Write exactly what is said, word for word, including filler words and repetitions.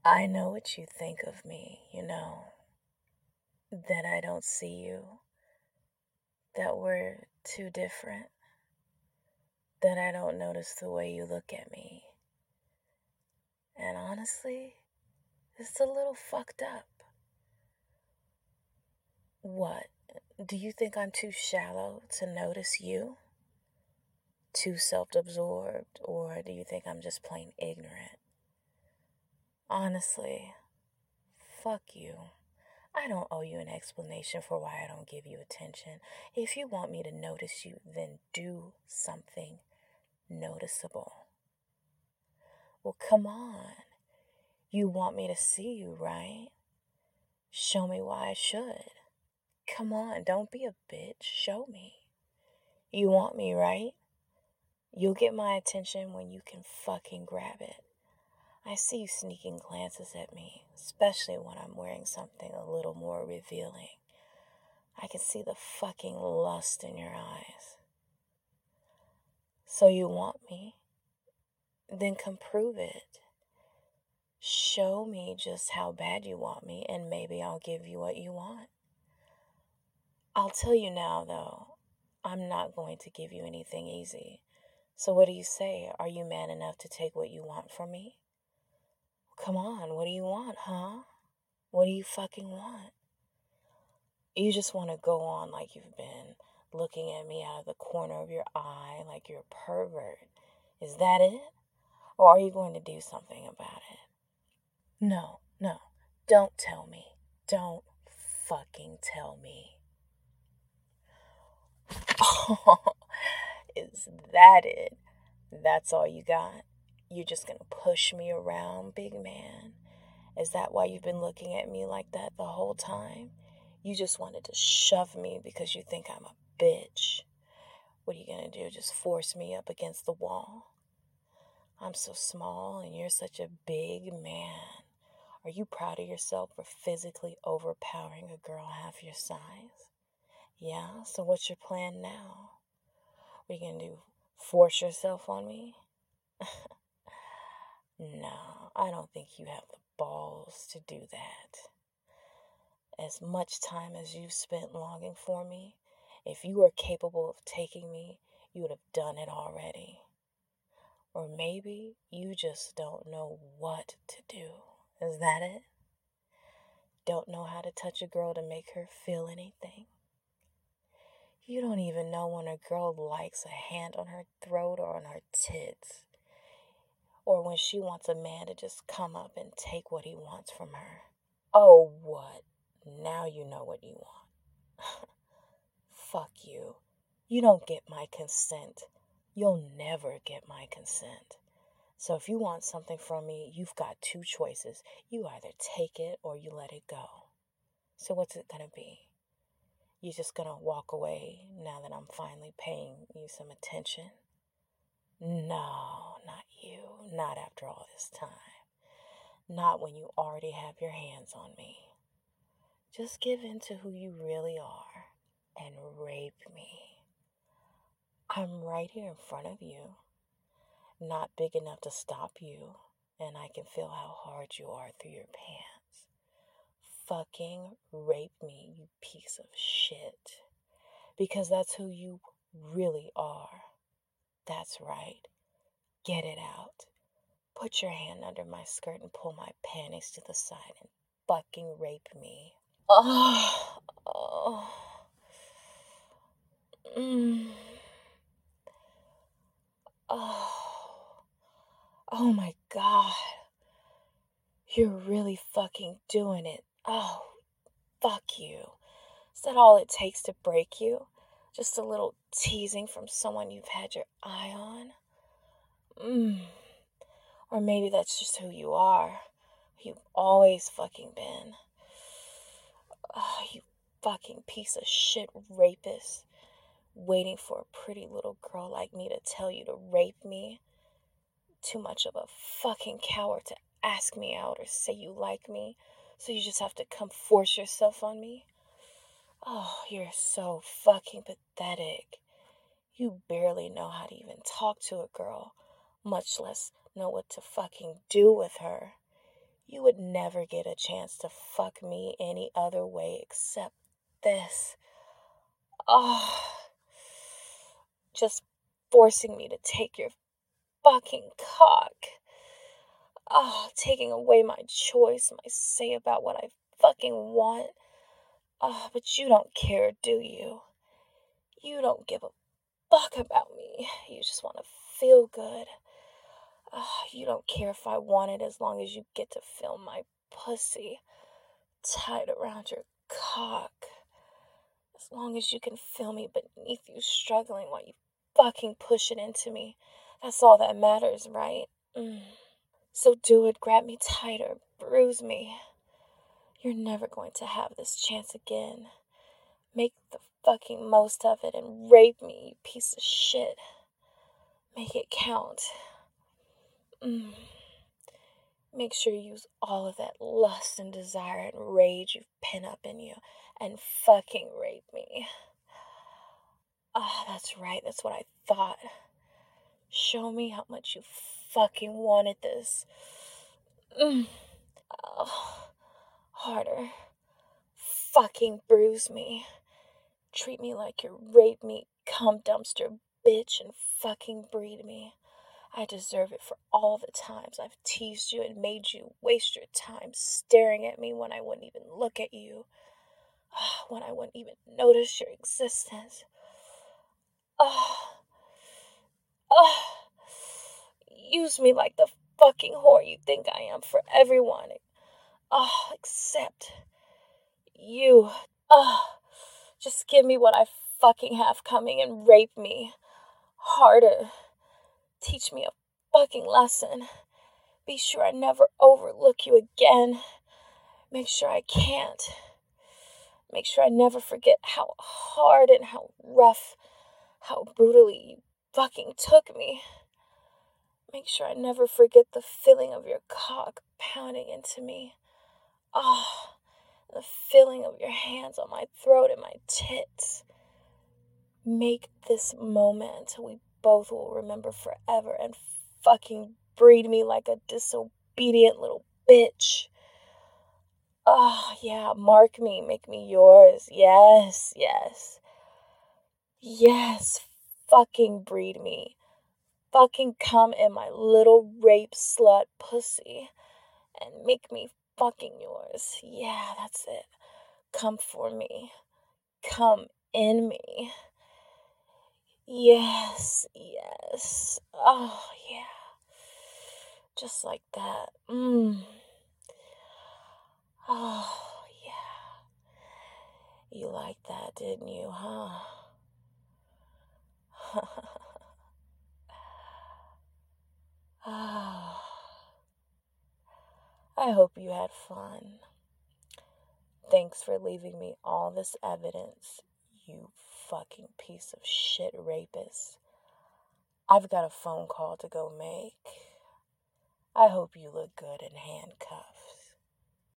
I know what you think of me, you know, that I don't see you, that we're too different, that I don't notice the way you look at me. And honestly, it's a little fucked up. What? Do you think I'm too shallow to notice you? Too self absorbed? Or do you think I'm just plain ignorant? Honestly, fuck you. I don't owe you an explanation for why I don't give you attention. If you want me to notice you, then do something noticeable. Well, come on. You want me to see you, right? Show me why I should. Come on, don't be a bitch. Show me. You want me, right? You'll get my attention when you can fucking grab it. I see you sneaking glances at me, especially when I'm wearing something a little more revealing. I can see the fucking lust in your eyes. So you want me? Then come prove it. Show me just how bad you want me, and maybe I'll give you what you want. I'll tell you now, though, I'm not going to give you anything easy. So what do you say? Are you man enough to take what you want from me? Come on, what do you want, huh? What do you fucking want? You just want to go on like you've been, looking at me out of the corner of your eye like you're a pervert. Is that it? Or are you going to do something about it? No, no, don't tell me. Don't fucking tell me. Oh, is that it? That's all you got? You're just gonna push me around, big man? Is that why you've been looking at me like that the whole time? You just wanted to shove me because you think I'm a bitch. What are you gonna do? Just force me up against the wall? I'm so small and you're such a big man. Are you proud of yourself for physically overpowering a girl half your size? Yeah, so what's your plan now? What are you gonna do? Force yourself on me? No, I don't think you have the balls to do that. As much time as you've spent longing for me, if you were capable of taking me, you would have done it already. Or maybe you just don't know what to do. Is that it? Don't know how to touch a girl to make her feel anything? You don't even know when a girl likes a hand on her throat or on her tits. Or when she wants a man to just come up and take what he wants from her. Oh, what? Now you know what you want. Fuck you. You don't get my consent. You'll never get my consent. So if you want something from me, you've got two choices. You either take it or you let it go. So what's it gonna be? You just gonna walk away now that I'm finally paying you some attention? No, not you. Not after all this time. Not when you already have your hands on me. Just give in to who you really are and rape me. I'm right here in front of you. Not big enough to stop you, and I can feel how hard you are through your pants. Fucking rape me, you piece of shit. Because that's who you really are. That's right. Get it out. Put your hand under my skirt and pull my panties to the side and fucking rape me. Oh, oh. Mm. Oh. Oh my God. You're really fucking doing it. Oh, fuck you. Is that all it takes to break you? Just a little teasing from someone you've had your eye on? Mm. Or maybe that's just who you are. You've always fucking been. Oh, you fucking piece of shit rapist. Waiting for a pretty little girl like me to tell you to rape me. Too much of a fucking coward to ask me out or say you like me. So you just have to come force yourself on me? Oh, you're so fucking pathetic. You barely know how to even talk to a girl, much less know what to fucking do with her. You You would never get a chance to fuck me any other way except this. Oh, just forcing me to take your fucking cock. Oh, taking away my choice, my say about what I fucking want. Oh, but you don't care, do you? You don't give a fuck about me. You just want to feel good. Oh, you don't care if I want it as long as you get to feel my pussy tied around your cock. As long as you can feel me beneath you struggling while you fucking push it into me. That's all that matters, right? Mm. So do it. Grab me tighter. Bruise me. You're never going to have this chance again. Make the fucking most of it and rape me, you piece of shit. Make it count. Mm. Make sure you use all of that lust and desire and rage you've pent up in you and fucking rape me. Ah, oh, that's right. That's what I thought. Show me how much you fucking wanted this. Mm. Oh, harder. Fucking bruise me. Treat me like your rape me, cum dumpster bitch and fucking breed me. I deserve it for all the times I've teased you and made you waste your time staring at me when I wouldn't even look at you. When I wouldn't even notice your existence. Oh, oh. Use me like the fucking whore you think I am for everyone. Oh, except you. Oh, just give me what I fucking have coming and rape me. Harder. Teach me a fucking lesson. Be sure I never overlook you again. Make sure I can't. Make sure I never forget how hard and how rough, how brutally you fucking took me. Make sure I never forget the feeling of your cock pounding into me. Ah, oh, the feeling of your hands on my throat and my tits. Make this moment we both will remember forever and fucking breed me like a disobedient little bitch. Oh, yeah, mark me, make me yours. Yes, yes. Yes, fucking breed me. Fucking come in my little rape slut pussy and make me fucking yours. Yeah, that's it. Come for me. Come in me. Yes, yes. Oh, yeah. Just like that. Mmm. Oh, yeah. You liked that, didn't you, huh? Ah. I hope you had fun. Thanks for leaving me all this evidence, you fucking piece of shit rapist. I've got a phone call to go make. I hope you look good in handcuffs.